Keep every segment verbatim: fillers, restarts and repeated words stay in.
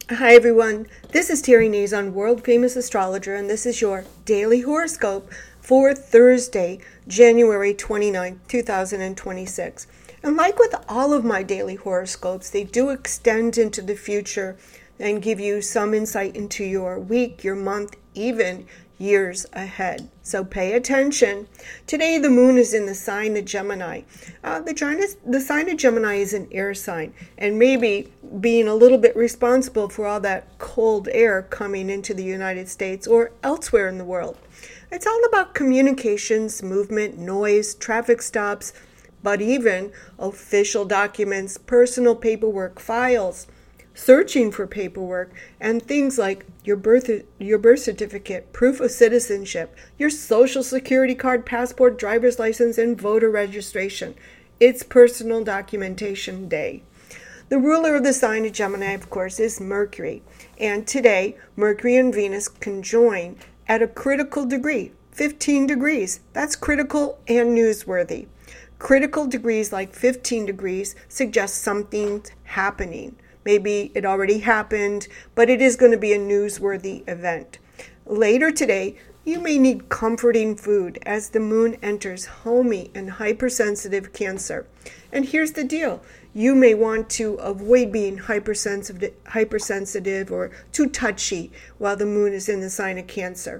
Hi everyone, this is Terry Nazon, world famous astrologer, and this is your daily horoscope for Thursday, January twenty-ninth, two thousand twenty-six. And like with all of my daily horoscopes, they do extend into the future and give you some insight into your week, your month, even years ahead. So pay attention. Today the moon is in the sign of Gemini. Uh, the, China, the sign of Gemini is an air sign, and maybe being a little bit responsible for all that cold air coming into the United States or elsewhere in the world. It's all about communications, movement, noise, traffic stops, but even official documents, personal paperwork, files, searching for paperwork, and things like your birth your birth certificate, proof of citizenship, your social security card, passport, driver's license, and voter registration. It's personal documentation day. The ruler of the sign of Gemini, of course, is Mercury. And today, Mercury and Venus conjoin at a critical degree, fifteen degrees. That's critical and newsworthy. Critical degrees like fifteen degrees suggest something's happening. Maybe it already happened, but it is going to be a newsworthy event. Later today, you may need comforting food as the moon enters homey and hypersensitive Cancer. And here's the deal. You may want to avoid being hypersensitive, hypersensitive or too touchy while the moon is in the sign of Cancer.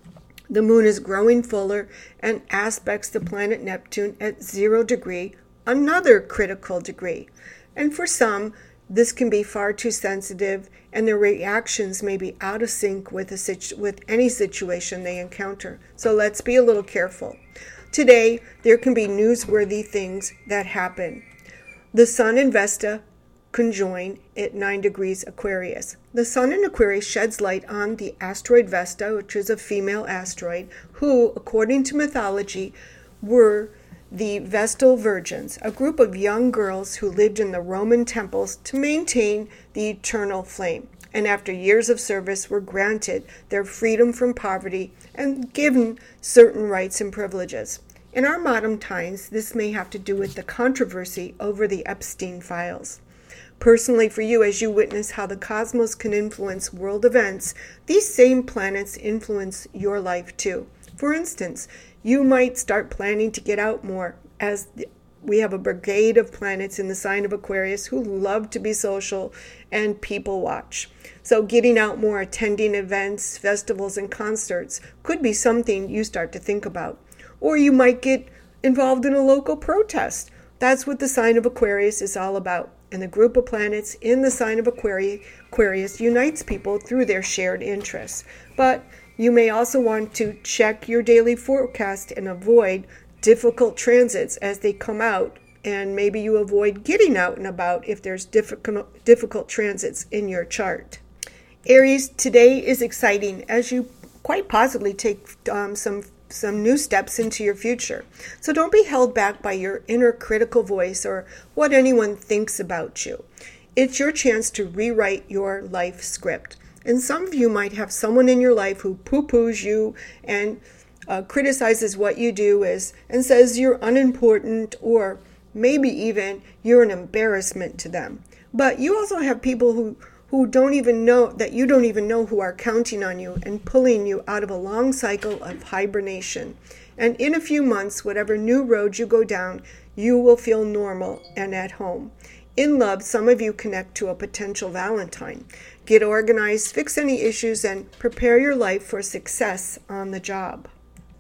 The moon is growing fuller and aspects the planet Neptune at zero degree, another critical degree. And for some, this can be far too sensitive, and their reactions may be out of sync with, a situ- with any situation they encounter. So let's be a little careful. Today, there can be newsworthy things that happen. The Sun and Vesta conjoin at nine degrees Aquarius. The Sun in Aquarius sheds light on the asteroid Vesta, which is a female asteroid, who, according to mythology, were the Vestal Virgins, a group of young girls who lived in the Roman temples to maintain the eternal flame, and after years of service were granted their freedom from poverty and given certain rights and privileges. In our modern times, this may have to do with the controversy over the Epstein files. Personally, for you, as you witness how the cosmos can influence world events, these same planets influence your life too. For instance, you might start planning to get out more, as we have a brigade of planets in the sign of Aquarius who love to be social and people watch. So getting out more, attending events, festivals, and concerts could be something you start to think about. Or you might get involved in a local protest. That's what the sign of Aquarius is all about. And the group of planets in the sign of Aquarius, Aquarius unites people through their shared interests. But you may also want to check your daily forecast and avoid difficult transits as they come out, and maybe you avoid getting out and about if there's difficult, difficult transits in your chart. Aries, today is exciting as you quite possibly take um, some some new steps into your future. So don't be held back by your inner critical voice or what anyone thinks about you. It's your chance to rewrite your life script. And some of you might have someone in your life who poo-poos you and uh, criticizes what you do is, and says you're unimportant, or maybe even you're an embarrassment to them. But you also have people who, who don't even know, that you don't even know, who are counting on you and pulling you out of a long cycle of hibernation. And in a few months, whatever new road you go down, you will feel normal and at home. In love, some of you connect to a potential Valentine. Get organized, fix any issues, and prepare your life for success on the job.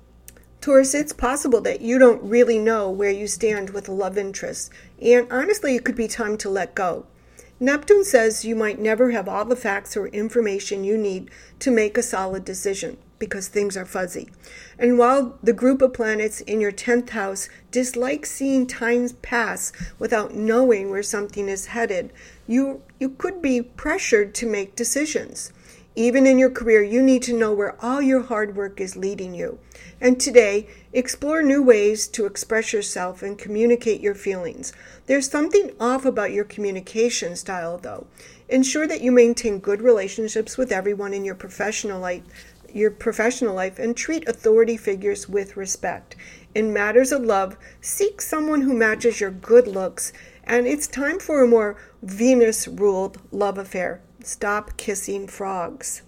Taurus, it's possible that you don't really know where you stand with a love interest, and honestly, it could be time to let go. Neptune says you might never have all the facts or information you need to make a solid decision, because things are fuzzy. And while the group of planets in your tenth house dislike seeing time pass without knowing where something is headed, you, you could be pressured to make decisions. Even in your career, you need to know where all your hard work is leading you. And today, explore new ways to express yourself and communicate your feelings. There's something off about your communication style, though. Ensure that you maintain good relationships with everyone in your professional life, your professional life, and treat authority figures with respect. In matters of love, seek someone who matches your good looks, and it's time for a more Venus-ruled love affair. Stop kissing frogs.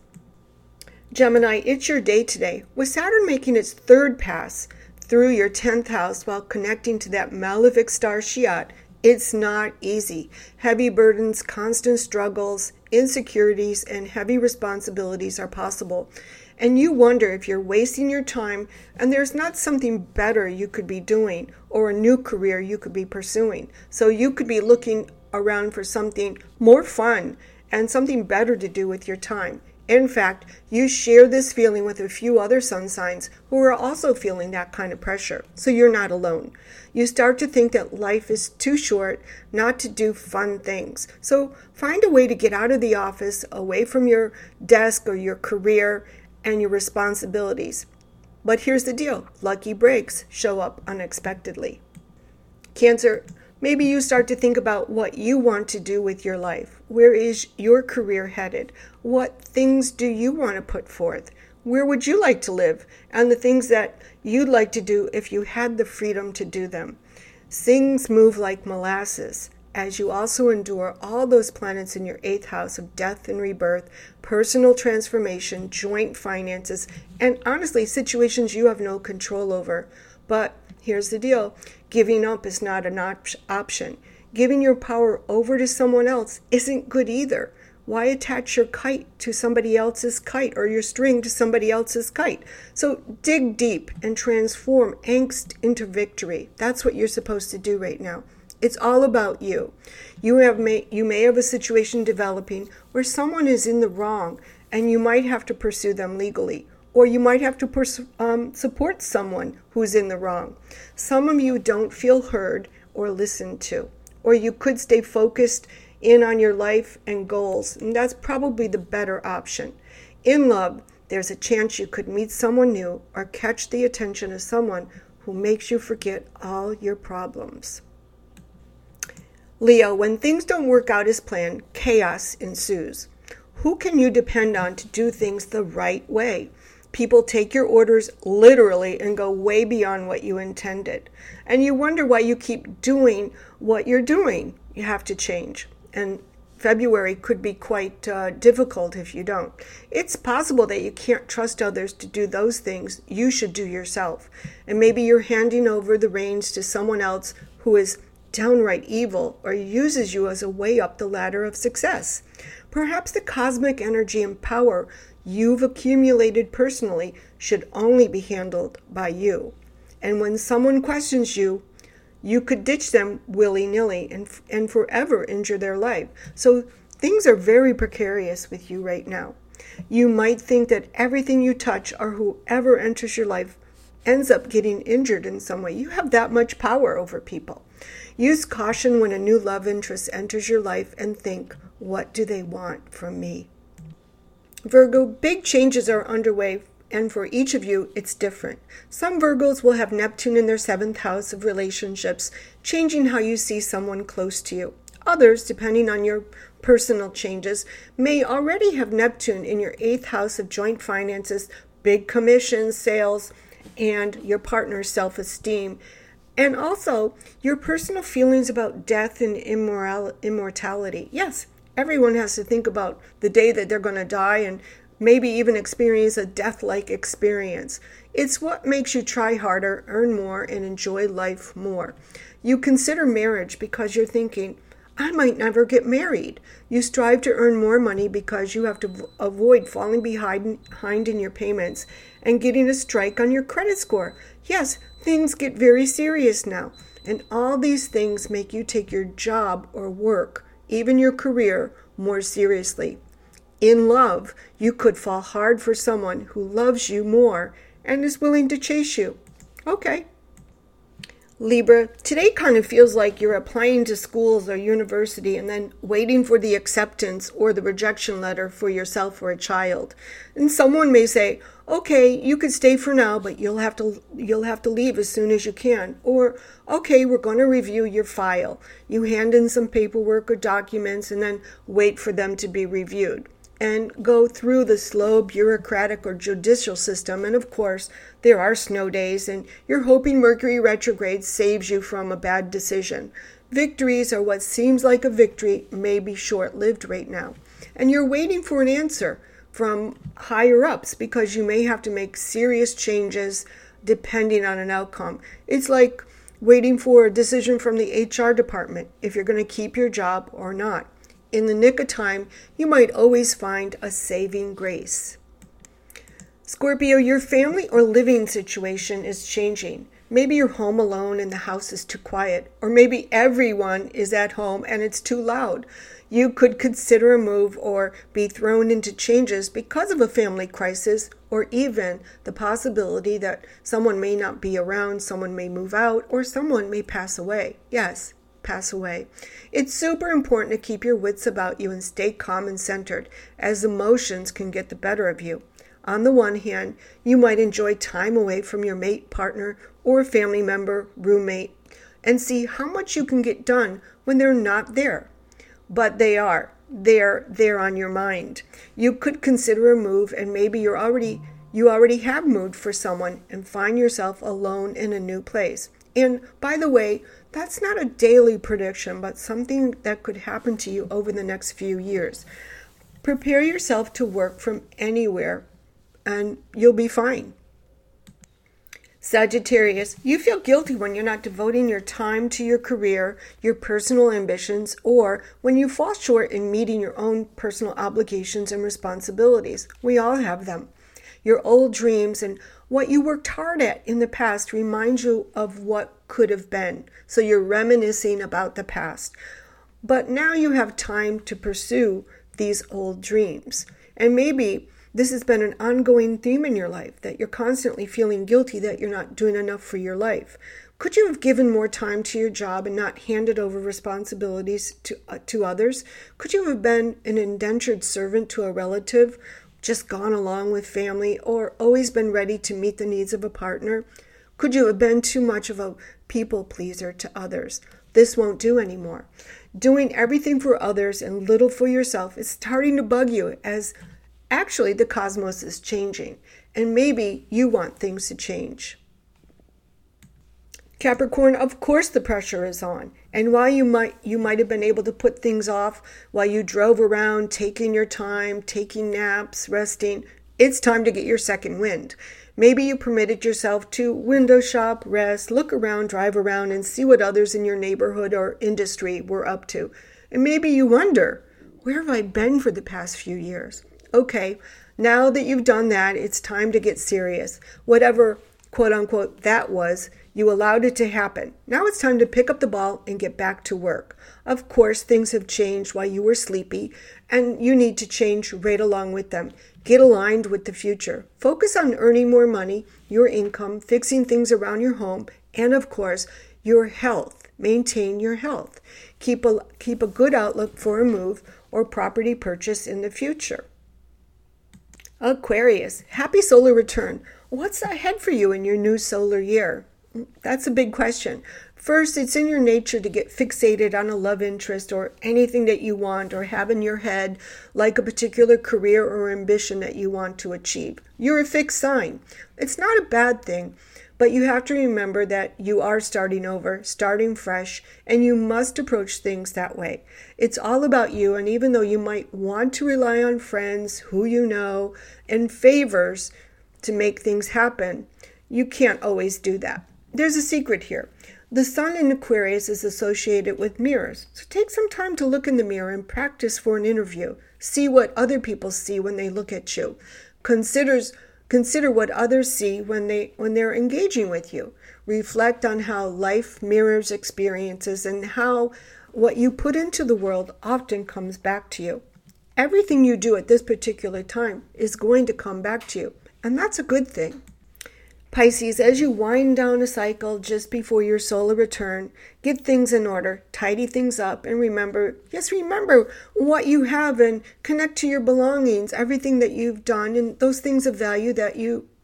Gemini, it's your day today. With Saturn making its third pass through your tenth house while connecting to that malefic star Shiat, it's not easy. Heavy burdens, constant struggles, insecurities, and heavy responsibilities are possible. And you wonder if you're wasting your time and there's not something better you could be doing or a new career you could be pursuing. So you could be looking around for something more fun and something better to do with your time. In fact, you share this feeling with a few other sun signs who are also feeling that kind of pressure, so you're not alone. You start to think that life is too short not to do fun things. So find a way to get out of the office, away from your desk or your career and your responsibilities. But here's the deal. Lucky breaks show up unexpectedly. Cancer, maybe you start to think about what you want to do with your life. Where is your career headed? What things do you want to put forth? Where would you like to live? And the things that you'd like to do if you had the freedom to do them. Things move like molasses as you also endure all those planets in your eighth house of death and rebirth, personal transformation, joint finances, and honestly, situations you have no control over. But here's the deal. Giving up is not an op- option. Giving your power over to someone else isn't good either. Why attach your kite to somebody else's kite or your string to somebody else's kite? So dig deep and transform angst into victory. That's what you're supposed to do right now. It's all about you. You have may, you may have a situation developing where someone is in the wrong and you might have to pursue them legally. Or you might have to pers- um, support someone who's in the wrong. Some of you don't feel heard or listened to. Or you could stay focused in on your life and goals. And that's probably the better option. In love, there's a chance you could meet someone new or catch the attention of someone who makes you forget all your problems. Leo, when things don't work out as planned, chaos ensues. Who can you depend on to do things the right way? People take your orders literally and go way beyond what you intended. And you wonder why you keep doing what you're doing. You have to change. And February could be quite uh, difficult if you don't. It's possible that you can't trust others to do those things you should do yourself. And maybe you're handing over the reins to someone else who is downright evil or uses you as a way up the ladder of success. Perhaps the cosmic energy and power you've accumulated personally should only be handled by you. And when someone questions you, you could ditch them willy-nilly and, and forever injure their life. So things are very precarious with you right now. You might think that everything you touch or whoever enters your life ends up getting injured in some way. You have that much power over people. Use caution when a new love interest enters your life and think, what do they want from me? Virgo, big changes are underway, and for each of you, it's different. Some Virgos will have Neptune in their seventh house of relationships, changing how you see someone close to you. Others, depending on your personal changes, may already have Neptune in your eighth house of joint finances, big commissions, sales, and your partner's self-esteem. And also, your personal feelings about death and immoral- immortality. Yes, everyone has to think about the day that they're going to die and maybe even experience a death-like experience. It's what makes you try harder, earn more, and enjoy life more. You consider marriage because you're thinking, I might never get married. You strive to earn more money because you have to avoid falling behind, behind in your payments and getting a strike on your credit score. Yes, things get very serious now. And all these things make you take your job or work, even your career, more seriously. In love, you could fall hard for someone who loves you more and is willing to chase you. Okay. Libra, today kind of feels like you're applying to schools or university and then waiting for the acceptance or the rejection letter for yourself or a child. And someone may say, okay, you could stay for now, but you'll have to you'll have to leave as soon as you can. Or, okay, we're going to review your file. You hand in some paperwork or documents and then wait for them to be reviewed and go through the slow bureaucratic or judicial system. And of course, there are snow days, and you're hoping Mercury retrograde saves you from a bad decision. Victories, or what seems like a victory, may be short-lived right now. and you're waiting for an answer from higher ups because you may have to make serious changes depending on an outcome. It's like waiting for a decision from the H R department if you're going to keep your job or not. In the nick of time, you might always find a saving grace. Scorpio, your family or living situation is changing. Maybe you're home alone and the house is too quiet, or maybe everyone is at home and it's too loud. You could consider a move or be thrown into changes because of a family crisis, or even the possibility that someone may not be around, someone may move out, or someone may pass away. Yes, pass away. It's super important to keep your wits about you and stay calm and centered, as emotions can get the better of you. On the one hand, you might enjoy time away from your mate, partner, or family member, roommate, and see how much you can get done when they're not there. But they are. They're there on your mind. You could consider a move, and maybe you're already you already have moved for someone and find yourself alone in a new place. And by the way, that's not a daily prediction, but something that could happen to you over the next few years. Prepare yourself to work from anywhere, and you'll be fine. Sagittarius, you feel guilty when you're not devoting your time to your career, your personal ambitions, or when you fall short in meeting your own personal obligations and responsibilities. We all have them. Your old dreams and what you worked hard at in the past remind you of what could have been. So you're reminiscing about the past. But now you have time to pursue these old dreams. And maybe this has been an ongoing theme in your life, that you're constantly feeling guilty that you're not doing enough for your life. Could you have given more time to your job and not handed over responsibilities to uh, to others? Could you have been an indentured servant to a relative, just gone along with family, or always been ready to meet the needs of a partner? Could you have been too much of a people pleaser to others? This won't do anymore. Doing everything for others and little for yourself is starting to bug you, as actually the cosmos is changing, and maybe you want things to change. Capricorn, of course the pressure is on. And while you might you might have been able to put things off while you drove around, taking your time, taking naps, resting, it's time to get your second wind. Maybe you permitted yourself to window shop, rest, look around, drive around, and see what others in your neighborhood or industry were up to. And maybe you wonder, where have I been for the past few years? Okay, now that you've done that, it's time to get serious. Whatever, quote unquote, that was, you allowed it to happen. Now it's time to pick up the ball and get back to work. Of course, things have changed while you were sleepy, and you need to change right along with them. Get aligned with the future. Focus on earning more money, your income, fixing things around your home, and of course, your health. Maintain your health. Keep a, keep a good outlook for a move or property purchase in the future. Aquarius, happy solar return. What's ahead for you in your new solar year? That's a big question. First, it's in your nature to get fixated on a love interest or anything that you want or have in your head, like a particular career or ambition that you want to achieve. You're a fixed sign. It's not a bad thing, but you have to remember that you are starting over, starting fresh, and you must approach things that way. It's all about you, and even though you might want to rely on friends, who you know, and favors to make things happen, you can't always do that. There's a secret here. The sun in Aquarius is associated with mirrors, so take some time to look in the mirror and practice for an interview. See what other people see when they look at you. Considers Consider what others see when they when they're engaging with you. Reflect on how life mirrors experiences and how what you put into the world often comes back to you. Everything you do at this particular time is going to come back to you, and that's a good thing. Pisces, as you wind down a cycle just before your solar return, get things in order, tidy things up, and remember, yes, remember what you have and connect to your belongings, everything that you've done, and those things of value that you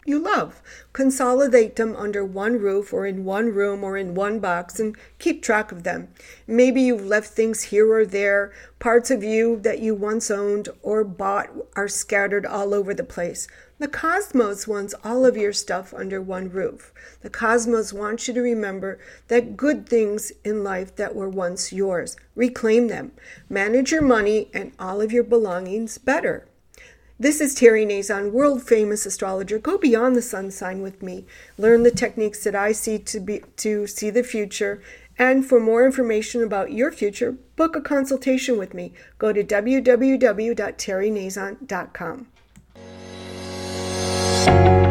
you love. Consolidate them under one roof or in one room or in one box and keep track of them. Maybe you've left things here or there. Parts of you that you once owned or bought are scattered all over the place. The cosmos wants all of your stuff under one roof. The cosmos wants you to remember that good things in life that were once yours. Reclaim them. Manage your money and all of your belongings better. This is Terry Nazon, world-famous astrologer. Go beyond the sun sign with me. Learn the techniques that I see to be to see the future. And for more information about your future, book a consultation with me. Go to w w w dot terry nazon dot com.